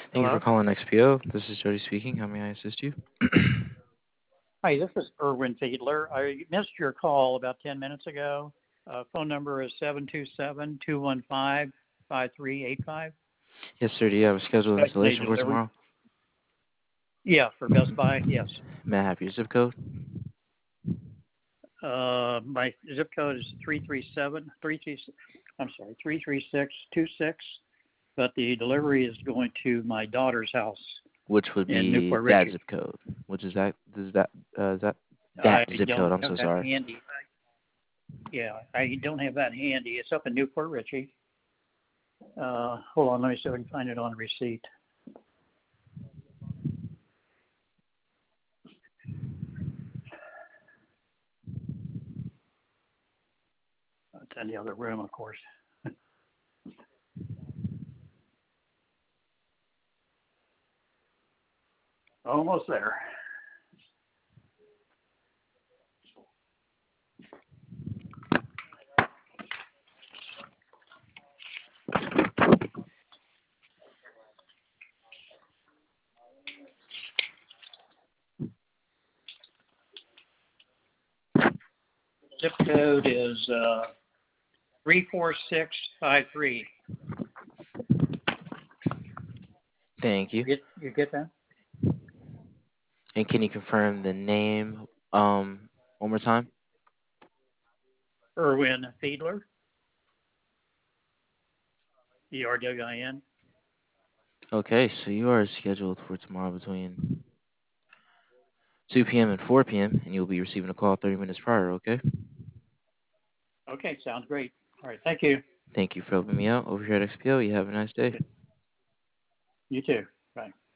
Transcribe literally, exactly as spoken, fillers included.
Thank you for Hello? calling X P O. This is Jody speaking. How may I assist you? Hi, this is Erwin Fiedler. I missed your call about ten minutes ago. Uh, phone number is seven two seven, two one five, five three eight five. Yes, sir. Do you have a scheduled Expecting a installation for delivery. tomorrow? Yeah, for Best Buy, yes. May I have your zip code? Uh, my zip code is three three seven, three three. I'm sorry, three three six two six. But the delivery is going to my daughter's house Which would in be Newport that Richey. zip code? Which is that? Is that? Uh, is that I that zip code? don't I'm have so that sorry. handy. Yeah, I don't have that handy. It's up in Newport Richey. Uh, hold on, let me see if I can find it on receipt. It's in the other room, of course. Almost there. Zip code is uh, three four six five three. Thank you. You get you get that? And can you confirm the name um one more time? Erwin Fiedler, E R W I N. Okay, so you are scheduled for tomorrow between two p m and four p m and you'll be receiving a call thirty minutes prior. Okay. Okay, sounds great. All right, thank you. Thank you for helping me out over here at X P O. You have a nice day. You too. Bye.